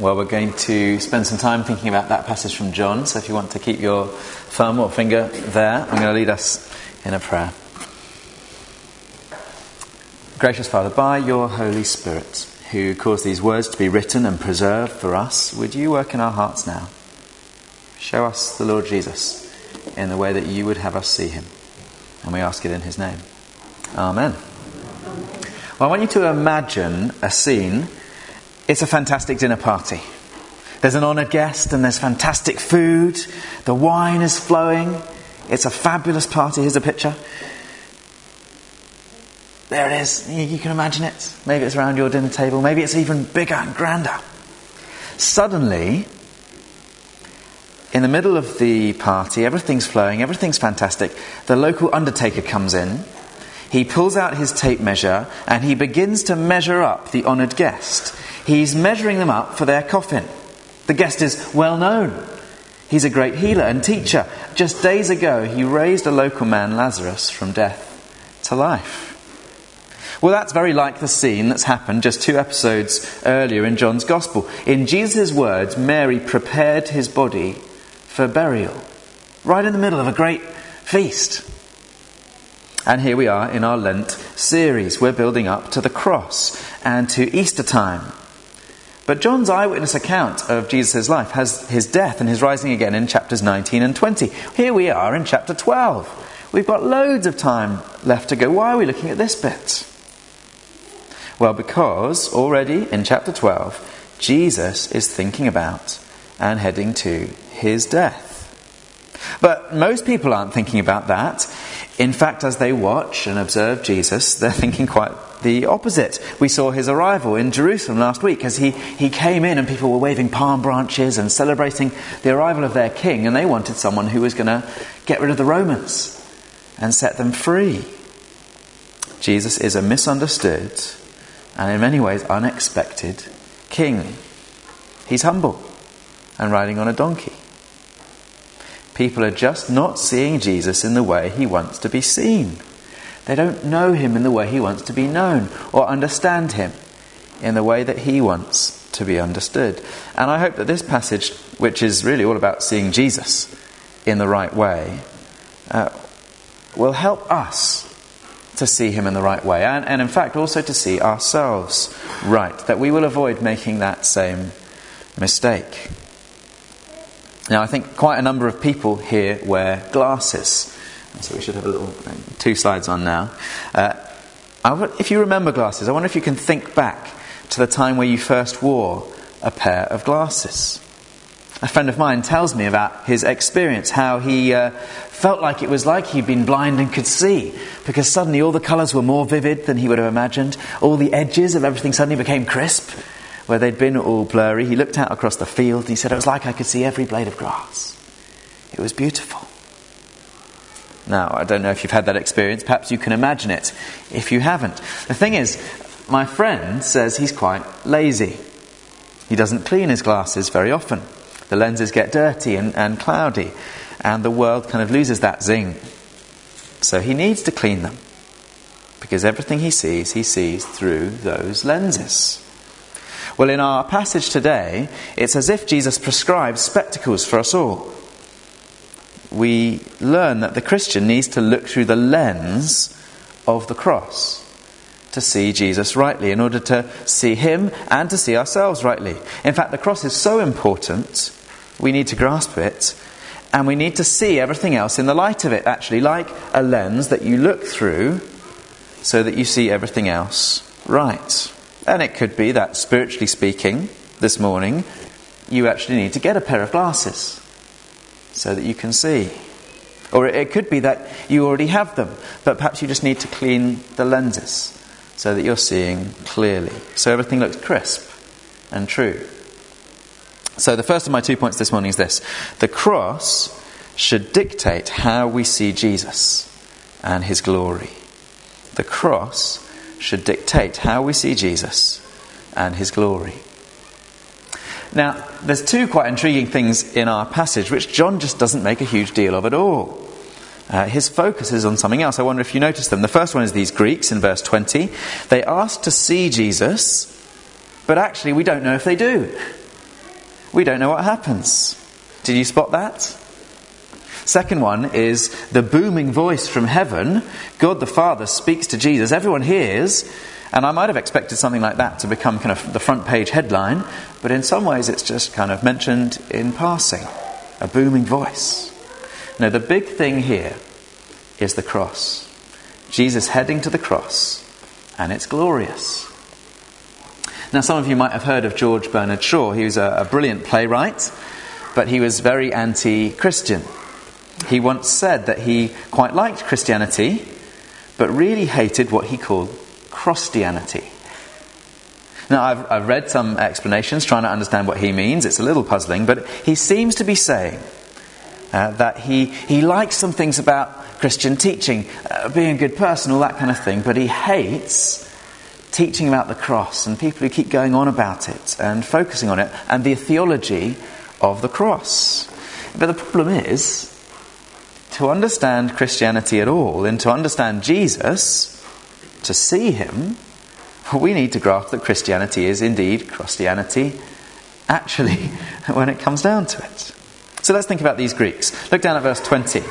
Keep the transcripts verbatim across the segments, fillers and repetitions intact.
Well, we're going to spend some time thinking about that passage from John. So if you want to keep your thumb or finger there, I'm going to lead us in a prayer. Gracious Father, by your Holy Spirit, who caused these words to be written and preserved for us, would you work in our hearts now? Show us the Lord Jesus in the way that you would have us see him. And we ask it in his name. Amen. Well, I want you to imagine a scene. It's a fantastic dinner party. There's an honoured guest and there's fantastic food. The wine is flowing. It's a fabulous party. Here's a picture. There it is. You can imagine it. Maybe it's around your dinner table. Maybe it's even bigger and grander. Suddenly, in the middle of the party, everything's flowing, everything's fantastic. The local undertaker comes in. He pulls out his tape measure and he begins to measure up the honoured guest. He's measuring them up for their coffin. The guest is well known. He's a great healer and teacher. Just days ago, he raised a local man, Lazarus, from death to life. Well, that's very like the scene that's happened just two episodes earlier in John's Gospel. In Jesus' words, Mary prepared his body for burial, right in the middle of a great feast. And here we are in our Lent series. We're building up to the cross and to Easter time. But John's eyewitness account of Jesus' life has his death and his rising again in chapters nineteen and twenty. Here we are in chapter twelve. We've got loads of time left to go. Why are we looking at this bit? Well, because already in chapter twelve, Jesus is thinking about and heading to his death. But most people aren't thinking about that. In fact, as they watch and observe Jesus, they're thinking quite the opposite. We saw his arrival in Jerusalem last week as he, he came in and people were waving palm branches and celebrating the arrival of their king, and they wanted someone who was going to get rid of the Romans and set them free. Jesus is a misunderstood and in many ways unexpected king. He's humble and riding on a donkey. People are just not seeing Jesus in the way he wants to be seen. They don't know him in the way he wants to be known, or understand him in the way that he wants to be understood. And I hope that this passage, which is really all about seeing Jesus in the right way, uh, will help us to see him in the right way, and, and in fact also to see ourselves right, that we will avoid making that same mistake. Now, I think quite a number of people here wear glasses. So we should have a little two slides on now. Uh, I, if you remember glasses, I wonder if you can think back to the time where you first wore a pair of glasses. A friend of mine tells me about his experience, how he uh, felt like it was like he'd been blind and could see, because suddenly all the colours were more vivid than he would have imagined. All the edges of everything suddenly became crisp, where they'd been all blurry. He looked out across the field and he said, it was like I could see every blade of grass. It was beautiful. Now, I don't know if you've had that experience. Perhaps you can imagine it if you haven't. The thing is, my friend says he's quite lazy. He doesn't clean his glasses very often. The lenses get dirty and, and cloudy, and the world kind of loses that zing. So he needs to clean them, because everything he sees, he sees through those lenses. Well, in our passage today, it's as if Jesus prescribes spectacles for us all. We learn that the Christian needs to look through the lens of the cross to see Jesus rightly, in order to see him and to see ourselves rightly. In fact, the cross is so important, we need to grasp it, and we need to see everything else in the light of it, actually, like a lens that you look through so that you see everything else right. And it could be that, spiritually speaking, this morning, you actually need to get a pair of glasses so that you can see. Or it could be that you already have them, but perhaps you just need to clean the lenses so that you're seeing clearly, so everything looks crisp and true. So the first of my two points this morning is this. The cross should dictate how we see Jesus and his glory. The cross should dictate how we see Jesus and his glory. Now, there's two quite intriguing things in our passage which John just doesn't make a huge deal of at all. Uh, his focus is on something else. I wonder if you noticed them. The first one is these Greeks in verse twenty. They ask to see Jesus, but actually we don't know if they do. we don't know what happens. Did you spot that? Second one is the booming voice from heaven. God the Father speaks to Jesus. Everyone hears, and I might have expected something like that to become kind of the front page headline, but in some ways it's just kind of mentioned in passing. A booming voice. No, the big thing here is the cross. Jesus heading to the cross, and it's glorious. Now, some of you might have heard of George Bernard Shaw. He was a, a brilliant playwright, but he was very anti-Christian. He once said that he quite liked Christianity, but really hated what he called Christianity. Now, I've, I've read some explanations trying to understand what he means. It's a little puzzling, but he seems to be saying uh, that he, he likes some things about Christian teaching, uh, being a good person, all that kind of thing, but he hates teaching about the cross and people who keep going on about it and focusing on it and the theology of the cross. But the problem is, to understand Christianity at all and to understand Jesus, to see him, we need to grasp that Christianity is indeed Christianity, actually, when it comes down to it. So let's think about these Greeks. Look down at verse twenty.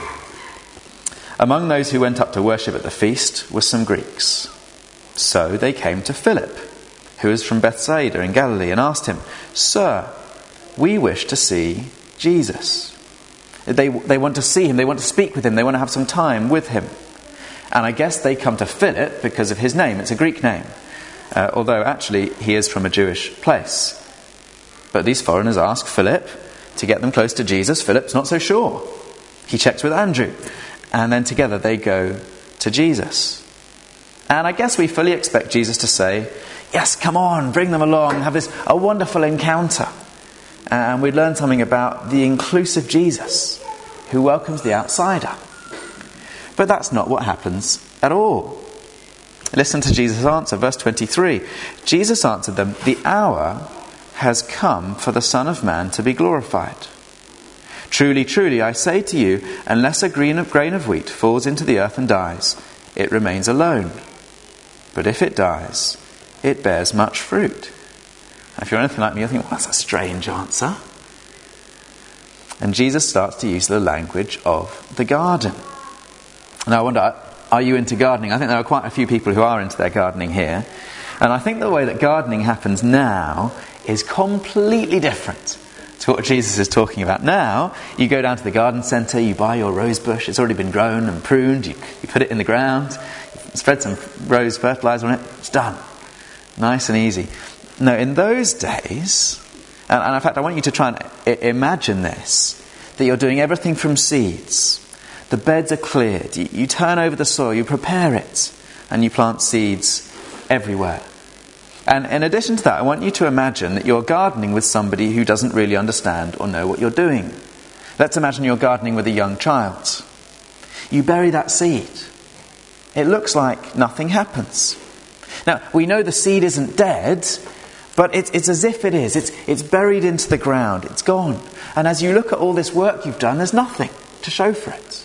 Among those who went up to worship at the feast were some Greeks. So they came to Philip, who was from Bethsaida in Galilee, and asked him, "Sir, we wish to see Jesus." They, they want to see him, they want to speak with him, they want to have some time with him. And I guess they come to Philip because of his name. It's a Greek name. Uh, although actually he is from a Jewish place. But these foreigners ask Philip to get them close to Jesus. Philip's not so sure. He checks with Andrew. And then together they go to Jesus. And I guess we fully expect Jesus to say, "Yes, come on, bring them along, have this a wonderful encounter." And we learn something about the inclusive Jesus who welcomes the outsider. But that's not what happens at all. Listen to Jesus' answer, verse twenty-three. Jesus answered them, "The hour has come for the Son of Man to be glorified. Truly, truly, I say to you, unless a grain of, grain of wheat falls into the earth and dies, it remains alone. But if it dies, it bears much fruit." Now, if you're anything like me, you think, well, that's a strange answer. And Jesus starts to use the language of the garden. Now, I wonder, are you into gardening? I think there are quite a few people who are into their gardening here. And I think the way that gardening happens now is completely different to what Jesus is talking about. Now, you go down to the garden centre, you buy your rose bush, it's already been grown and pruned, you, you put it in the ground, you spread some rose fertiliser on it, it's done. Nice and easy. No, in those days, and, and in fact I want you to try and I- imagine this, that you're doing everything from seeds. The beds are cleared, you, you turn over the soil, you prepare it, and you plant seeds everywhere. And in addition to that, I want you to imagine that you're gardening with somebody who doesn't really understand or know what you're doing. Let's imagine you're gardening with a young child. You bury that seed. It looks like nothing happens. Now, we know the seed isn't dead, but it's, it's as if it is. It's, it's buried into the ground. It's gone. And as you look at all this work you've done, there's nothing to show for it.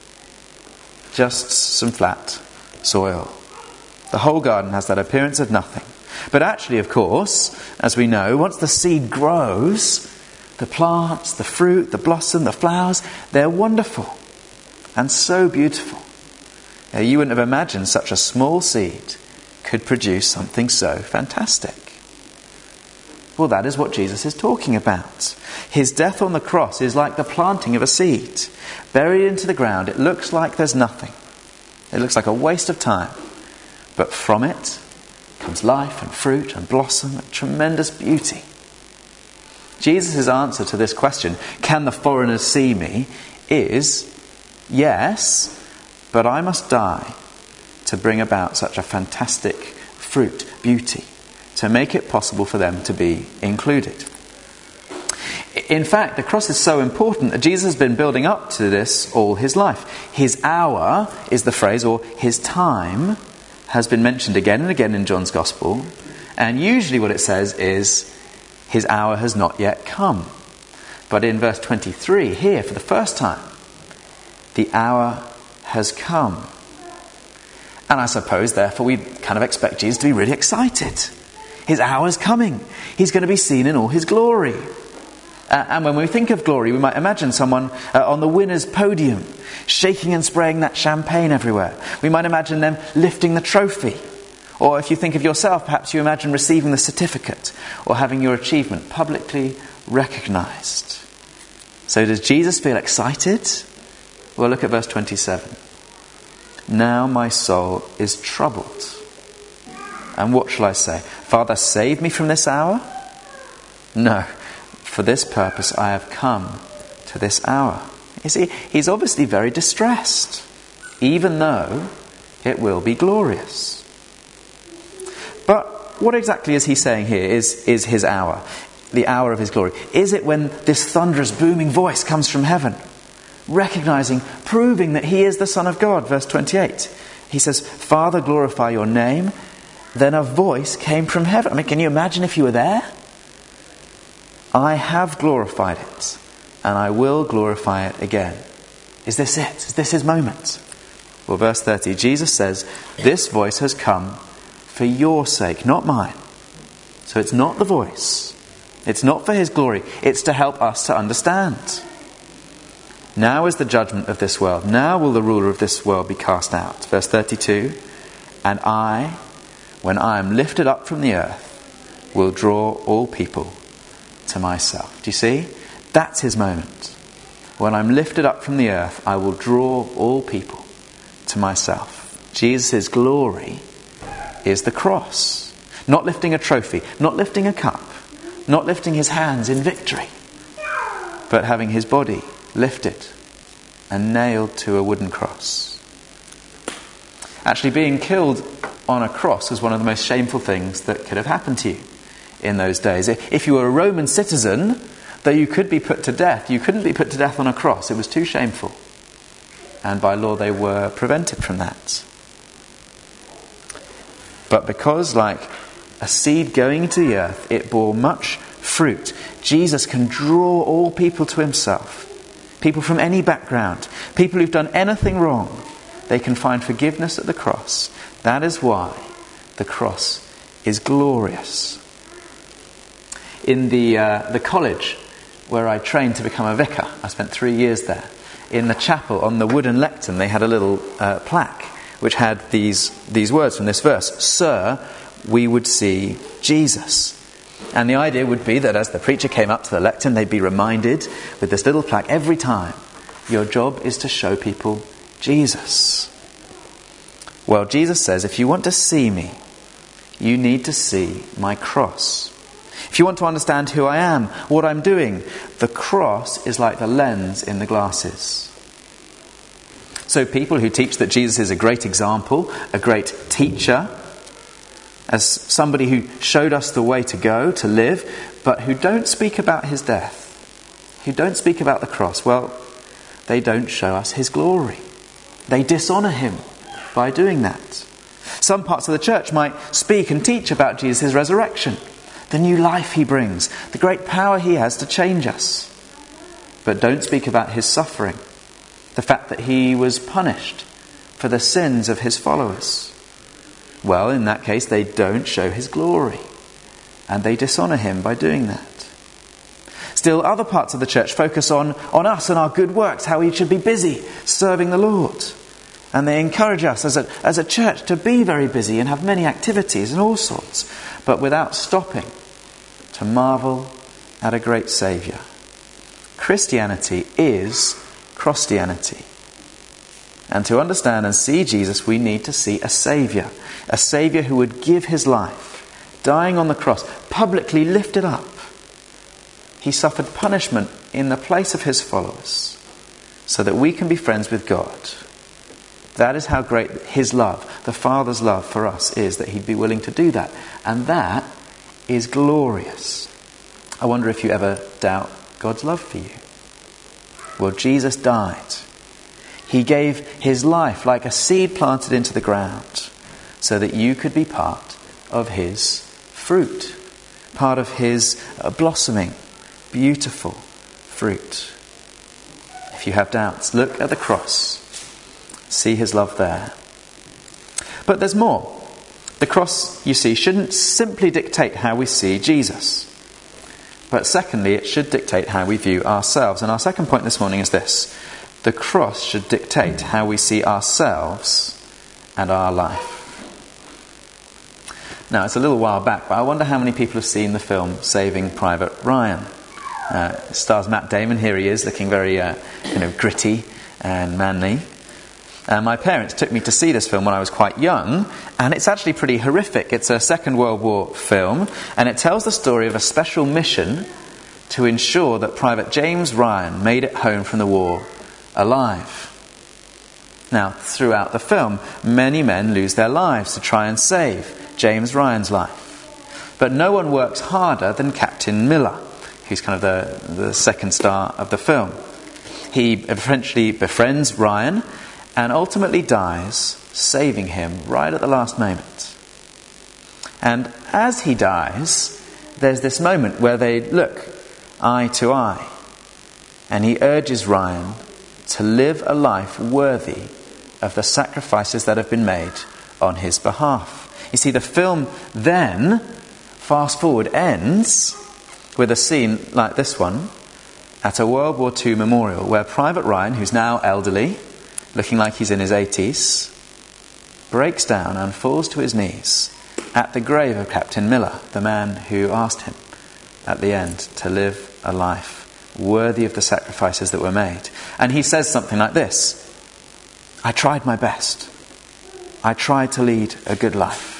Just some flat soil. The whole garden has that appearance of nothing. But actually, of course, as we know, once the seed grows, the plants, the fruit, the blossom, the flowers, they're wonderful and so beautiful. Now, you wouldn't have imagined such a small seed could produce something so fantastic. Well, that is what Jesus is talking about. His death on the cross is like the planting of a seed. Buried into the ground, it looks like there's nothing. It looks like a waste of time. But from it comes life and fruit and blossom and tremendous beauty. Jesus' answer to this question, can the foreigners see me, is yes, but I must die to bring about such a fantastic fruit, beauty, to make it possible for them to be included. In fact, the cross is so important that Jesus has been building up to this all his life. His hour is the phrase, or his time, has been mentioned again and again in John's Gospel. And usually what it says is, his hour has not yet come. But in verse twenty-three, here, for the first time, the hour has come. And I suppose, therefore, we kind of expect Jesus to be really excited. His hour is coming. He's going to be seen in all his glory. Uh, and when we think of glory, we might imagine someone uh, on the winner's podium, shaking and spraying that champagne everywhere. We might imagine them lifting the trophy. Or if you think of yourself, perhaps you imagine receiving the certificate or having your achievement publicly recognised. So does Jesus feel excited? Well, look at verse twenty-seven. Now my soul is troubled. And what shall I say? Father, save me from this hour? No, for this purpose I have come to this hour. You see, he's obviously very distressed, even though it will be glorious. But what exactly is he saying here is, is his hour, the hour of his glory? Is it when this thunderous, booming voice comes from heaven, recognizing, proving that he is the Son of God? Verse twenty-eight, he says, Father, glorify your name. Then a voice came from heaven. I mean, can you imagine if you were there? I have glorified it, and I will glorify it again. Is this it? Is this his moment? Well, verse thirty, Jesus says, this voice has come for your sake, not mine. So it's not the voice. It's not for his glory. It's to help us to understand. Now is the judgment of this world. Now will the ruler of this world be cast out. Verse thirty-two, and I, when I am lifted up from the earth, will draw all people to myself. Do you see? That's his moment. When I'm lifted up from the earth, I will draw all people to myself. Jesus' glory is the cross. Not lifting a trophy, not lifting a cup, not lifting his hands in victory, but having his body lifted and nailed to a wooden cross. Actually, being killed on a cross was one of the most shameful things that could have happened to you in those days. If you were a Roman citizen, though you could be put to death, you couldn't be put to death on a cross. It was too shameful. And by law they were prevented from that. But because, like a seed going into the earth, it bore much fruit, Jesus can draw all people to himself. People from any background, people who've done anything wrong, they can find forgiveness at the cross. That is why the cross is glorious. In the uh, the college where I trained to become a vicar, I spent three years there. In the chapel on the wooden lectern, they had a little uh, plaque which had these these words from this verse: "Sir, we would see Jesus." And the idea would be that as the preacher came up to the lectern, they'd be reminded with this little plaque every time, your job is to show people Jesus. Well, Jesus says, if you want to see me, you need to see my cross. If you want to understand who I am, what I'm doing, the cross is like the lens in the glasses. So people who teach that Jesus is a great example, a great teacher, as somebody who showed us the way to go, to live, but who don't speak about his death, who don't speak about the cross, well, they don't show us his glory. They dishonour him by doing that. Some parts of the church might speak and teach about Jesus' resurrection, the new life he brings, the great power he has to change us, but don't speak about his suffering, the fact that he was punished for the sins of his followers. Well, in that case, they don't show his glory, and they dishonour him by doing that. Still, other parts of the church focus on, on us and our good works, how we should be busy serving the Lord. And they encourage us as a, as a church to be very busy and have many activities and all sorts, but without stopping to marvel at a great Saviour. Christianity is Christianity. And to understand and see Jesus, we need to see a Saviour. A Saviour who would give his life, dying on the cross, publicly lifted up. He suffered punishment in the place of his followers, so that we can be friends with God. That is how great his love, the Father's love for us is, that he'd be willing to do that. And that is glorious. I wonder if you ever doubt God's love for you. Well, Jesus died. He gave his life like a seed planted into the ground so that you could be part of his fruit, part of his uh, blossoming, beautiful fruit. If you have doubts, look at the cross. See his love there. But there's more. The cross, you see, shouldn't simply dictate how we see Jesus. But secondly, it should dictate how we view ourselves. And our second point this morning is this: the cross should dictate how we see ourselves and our life. Now, it's a little while back, but I wonder how many people have seen the film Saving Private Ryan. Uh, it stars Matt Damon. Here he is, looking very uh, you know, gritty and manly. Uh, my parents took me to see this film when I was quite young, and it's actually pretty horrific. It's a Second World War film, and it tells the story of a special mission to ensure that Private James Ryan made it home from the war alive. Now, throughout the film, many men lose their lives to try and save James Ryan's life. But no one works harder than Captain Miller, who's kind of the, the second star of the film. He eventually befriends Ryan and ultimately dies, saving him right at the last moment. And as he dies, there's this moment where they look eye to eye, and he urges Ryan to live a life worthy of the sacrifices that have been made on his behalf. You see, the film then, fast forward, ends with a scene like this one at a World War Two memorial where Private Ryan, who's now elderly, looking like he's in his eighties, breaks down and falls to his knees at the grave of Captain Miller, the man who asked him at the end to live a life worthy of the sacrifices that were made. And he says something like this: I tried my best. I tried to lead a good life.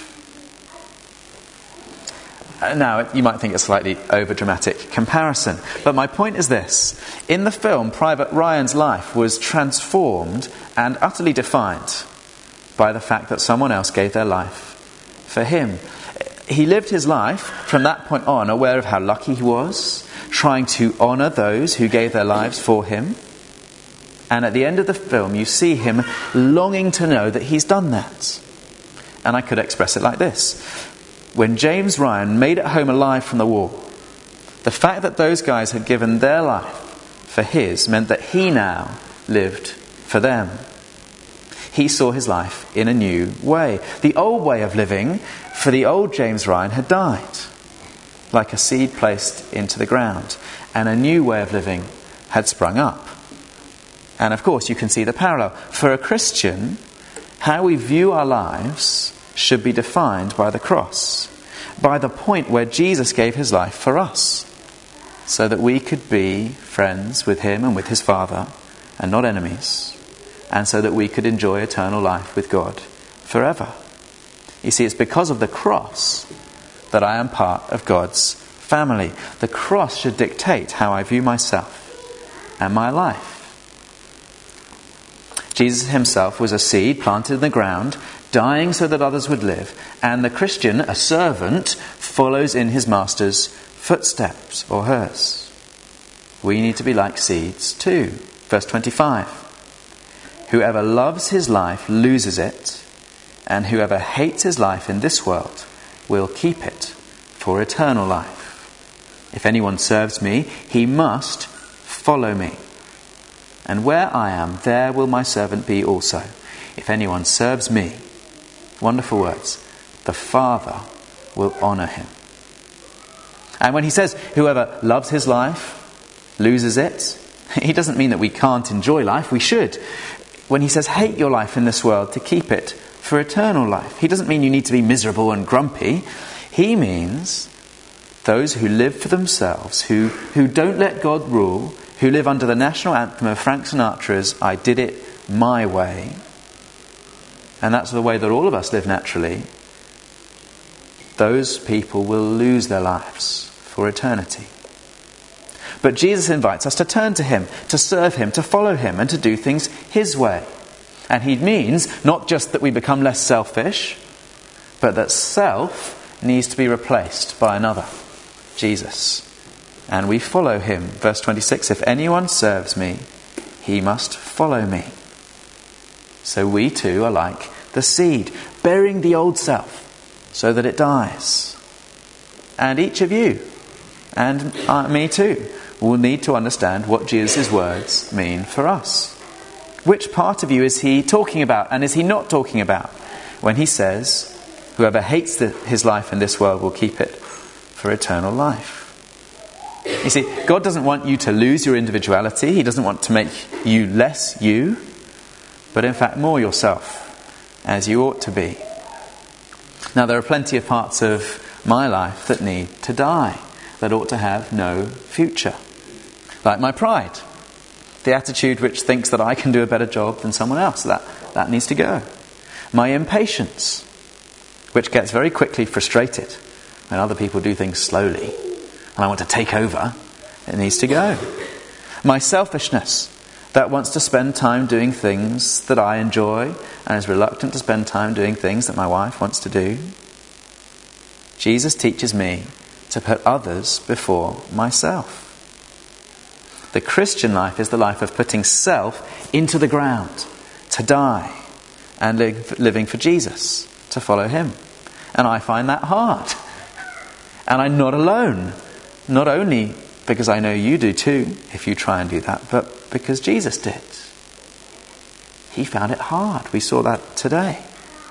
Now, you might think it's a slightly over-dramatic comparison, but my point is this. In the film, Private Ryan's life was transformed and utterly defined by the fact that someone else gave their life for him. He lived his life from that point on aware of how lucky he was, trying to honour those who gave their lives for him. And at the end of the film, you see him longing to know that he's done that. And I could express it like this. When James Ryan made it home alive from the war, the fact that those guys had given their life for his meant that he now lived for them. He saw his life in a new way. The old way of living for the old James Ryan had died, like a seed placed into the ground, and a new way of living had sprung up. And of course, you can see the parallel. For a Christian, how we view our lives should be defined by the cross, by the point where Jesus gave his life for us, so that we could be friends with him and with his Father, and not enemies, and so that we could enjoy eternal life with God forever. You see, it's because of the cross that I am part of God's family. The cross should dictate how I view myself and my life. Jesus himself was a seed planted in the ground, dying so that others would live. And the Christian, a servant, follows in his master's footsteps, or hers. We need to be like seeds too. Verse twenty-five. Whoever loves his life loses it, and whoever hates his life in this world will keep it for eternal life. If anyone serves me, he must follow me. And where I am, there will my servant be also. If anyone serves me, wonderful words, the Father will honour him. And when he says, whoever loves his life loses it, he doesn't mean that we can't enjoy life. We should. When he says, hate your life in this world to keep it for eternal life, he doesn't mean you need to be miserable and grumpy. He means those who live for themselves, who, who don't let God rule, who live under the national anthem of Frank Sinatra's I Did It My Way. And that's the way that all of us live naturally. Those people will lose their lives for eternity. But Jesus invites us to turn to him, to serve him, to follow him, and to do things his way. And he means not just that we become less selfish, but that self needs to be replaced by another, Jesus. And we follow him. Verse twenty-six, if anyone serves me, he must follow me. So we too are like the seed, burying the old self so that it dies. And each of you, and uh, me too, will need to understand what Jesus' words mean for us. Which part of you is he talking about, and is he not talking about, when he says, whoever hates the, his life in this world will keep it for eternal life? You see, God doesn't want you to lose your individuality. He doesn't want to make you less you, but in fact more yourself, as you ought to be. Now, there are plenty of parts of my life that need to die, that ought to have no future. Like my pride, the attitude which thinks that I can do a better job than someone else, that, that needs to go. My impatience, which gets very quickly frustrated when other people do things slowly, and I want to take over, it needs to go. My selfishness, that wants to spend time doing things that I enjoy and is reluctant to spend time doing things that my wife wants to do. Jesus teaches me to put others before myself. The Christian life is the life of putting self into the ground, to die, and live, living for Jesus, to follow him. And I find that hard. And I'm not alone. Not only because I know you do too, if you try and do that, but because Jesus did. He found it hard. We saw that today.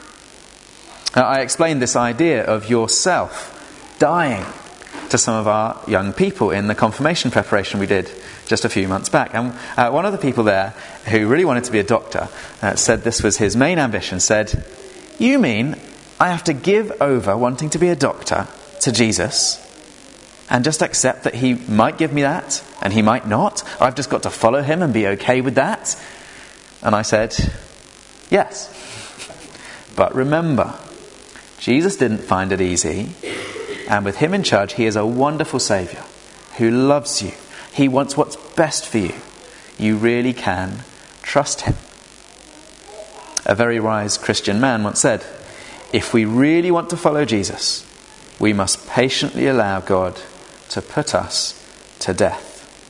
Now, I explained this idea of yourself dying to some of our young people in the confirmation preparation we did just a few months back. And uh, one of the people there who really wanted to be a doctor uh, said this was his main ambition, said, "You mean I have to give over wanting to be a doctor to Jesus and just accept that he might give me that and he might not? I've just got to follow him and be okay with that?" And I said, yes. But remember, Jesus didn't find it easy, and with him in charge, he is a wonderful Saviour who loves you. He wants what's best for you. You really can trust him. A very wise Christian man once said, if we really want to follow Jesus, we must patiently allow God to put us to death.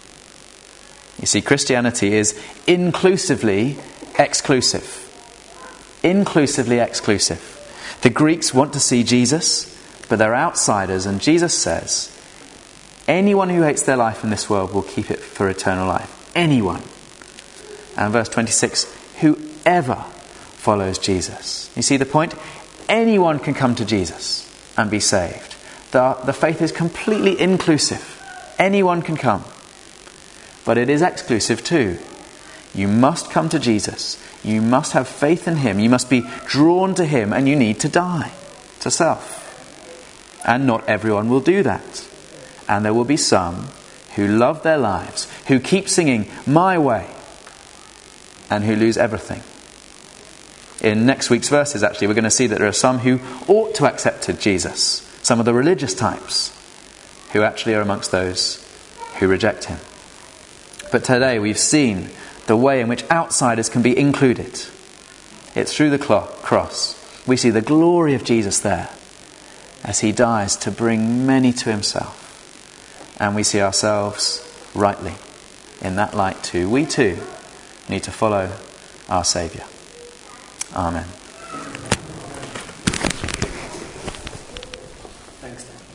You see, Christianity is inclusively exclusive. Inclusively exclusive. The Greeks want to see Jesus, but they're outsiders, and Jesus says, anyone who hates their life in this world will keep it for eternal life. Anyone. And verse twenty-six, whoever follows Jesus. You see the point? Anyone can come to Jesus and be saved. The, the faith is completely inclusive. Anyone can come. But it is exclusive too. You must come to Jesus. You must have faith in him. You must be drawn to him, and you need to die to self. And not everyone will do that. And there will be some who love their lives, who keep singing my way, and who lose everything. In next week's verses, actually, we're going to see that there are some who ought to accept Jesus. Some of the religious types who actually are amongst those who reject him. But today we've seen the way in which outsiders can be included. It's through the cross. We see the glory of Jesus there as he dies to bring many to himself. And we see ourselves rightly in that light too. We too need to follow our Saviour. Amen.